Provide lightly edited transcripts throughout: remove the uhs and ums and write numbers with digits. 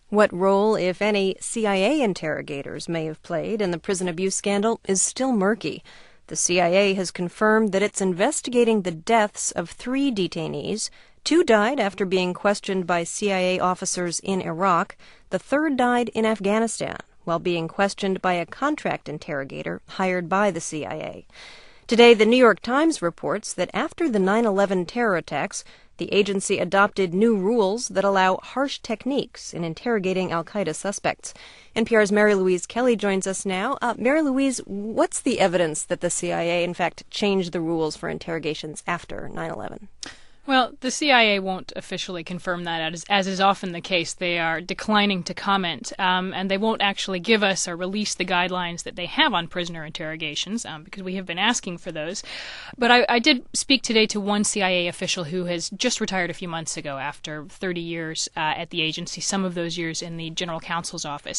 What role, if any, CIA interrogators may have played in the prison abuse scandal is still murky. The CIA has confirmed that it's investigating the deaths of 3 detainees. 2 died after being questioned by CIA officers in Iraq. The 3rd died in Afghanistan while being questioned by a contract interrogator hired by the CIA. Today, the New York Times reports that after the 9/11 terror attacks, the agency adopted new rules that allow harsh techniques in interrogating al-Qaeda suspects. NPR's Mary Louise Kelly joins us now. Mary Louise, what's the evidence that the CIA, in fact, changed the rules for interrogations after 9/11? Well, the CIA won't officially confirm that, as is often the case. They are declining to comment, and they won't actually give us or release the guidelines that they have on prisoner interrogations, because we have been asking for those. But I did speak today to one CIA official who has just retired a few months ago after 30 years at the agency, some of those years in the General Counsel's office.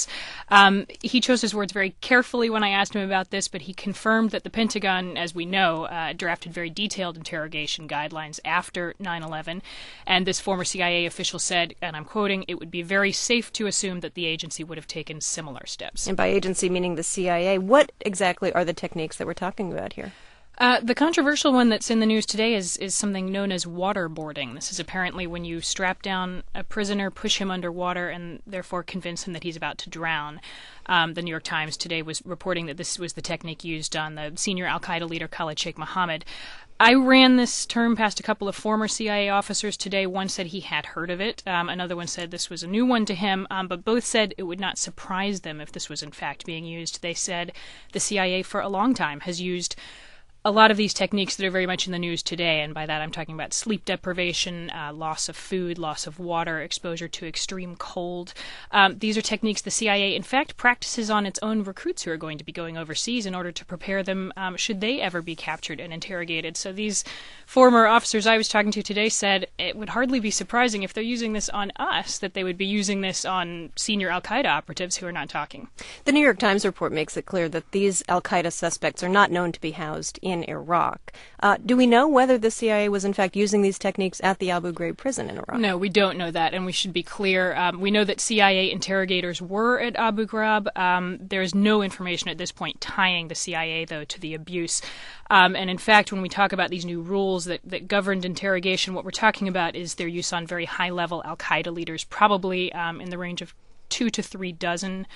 He chose his words very carefully when I asked him about this, but he confirmed that the Pentagon, as we know, drafted very detailed interrogation guidelines after 9/11, and this former CIA official said, and I'm quoting, "It would be very safe to assume that the agency would have taken similar steps." And by agency, meaning the CIA, what exactly are the techniques that we're talking about here? The controversial one that's in the news today is something known as waterboarding. This is apparently when you strap down a prisoner, push him underwater, and therefore convince him that he's about to drown. The New York Times today was reporting that this was the technique used on the senior al-Qaeda leader Khalid Sheikh Mohammed. I ran this term past a couple of former CIA officers today. One said he had heard of it. Another one said this was a new one to him, but both said it would not surprise them if this was in fact being used. They said the CIA for a long time has used a lot of these techniques that are very much in the news today, and by that I'm talking about sleep deprivation, loss of food, loss of water, exposure to extreme cold. These are techniques the CIA, in fact, practices on its own recruits who are going to be going overseas in order to prepare them should they ever be captured and interrogated. So these former officers I was talking to today said it would hardly be surprising if they're using this on us, that they would be using this on senior al-Qaeda operatives who are not talking. The New York Times report makes it clear that these al-Qaeda suspects are not known to be housed in Iraq. Do we know whether the CIA was in fact using these techniques at the Abu Ghraib prison in Iraq? No, we don't know that, and we should be clear. We know that CIA interrogators were at Abu Ghraib. There is no information at this point tying the CIA, though, to the abuse. And in fact, when we talk about these new rules that governed interrogation, what we're talking about is their use on very high-level al-Qaeda leaders, probably in the range of 2 to 3 dozen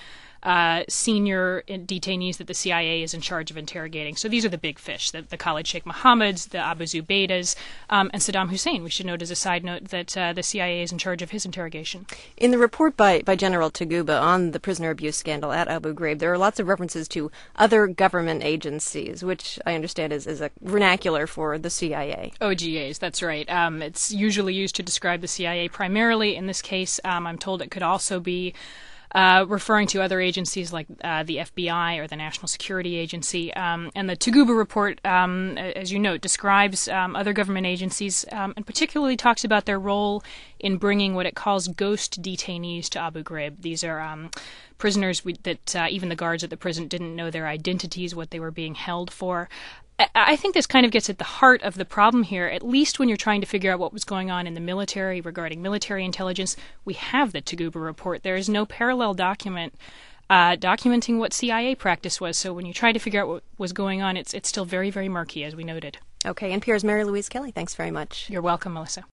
senior detainees that the CIA is in charge of interrogating. So these are the big fish, the Khalid Sheikh Mohammeds, the Abu Zubaidas, and Saddam Hussein. We should note as a side note that the CIA is in charge of his interrogation. In the report by General Taguba on the prisoner abuse scandal at Abu Ghraib, there are lots of references to other government agencies, which I understand is a vernacular for the CIA. OGAs, that's right. It's usually used to describe the CIA primarily. In this case, I'm told it could also be referring to other agencies like the FBI or the National Security Agency. And the Taguba report, as you note, describes other government agencies and particularly talks about their role in bringing what it calls ghost detainees to Abu Ghraib. These are prisoners that even the guards at the prison didn't know their identities, what they were being held for. I think this kind of gets at the heart of the problem here, at least when you're trying to figure out what was going on in the military regarding military intelligence. We have the Taguba report. There is no parallel document documenting what CIA practice was. So when you try to figure out what was going on, it's still very, very murky, as we noted. Okay, NPR's Mary Louise Kelly, thanks very much. You're welcome, Melissa.